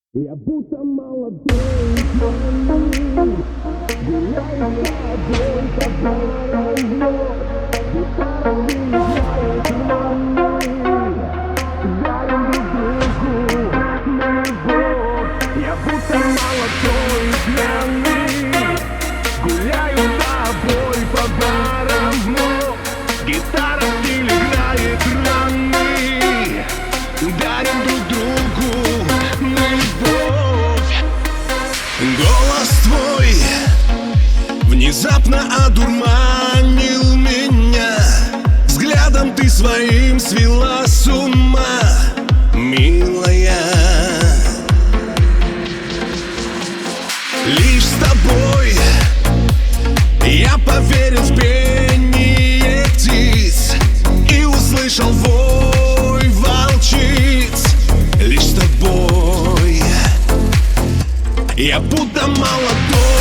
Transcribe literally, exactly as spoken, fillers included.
Я будто молодой пьяный, гуляю с тобой по барам, гитара выезжает нами, дарим друг другу любовь. Я будто молодой пьяный, гуляю с тобой по барам, гитара в стиле играет раны, дарим друг другу любовь. Голос твой внезапно одурманил меня, взглядом ты своим свела с ума, милая. Лишь с тобой я поверил в пение птиц и услышал вой волчиц. Лишь с тобой я будто молодой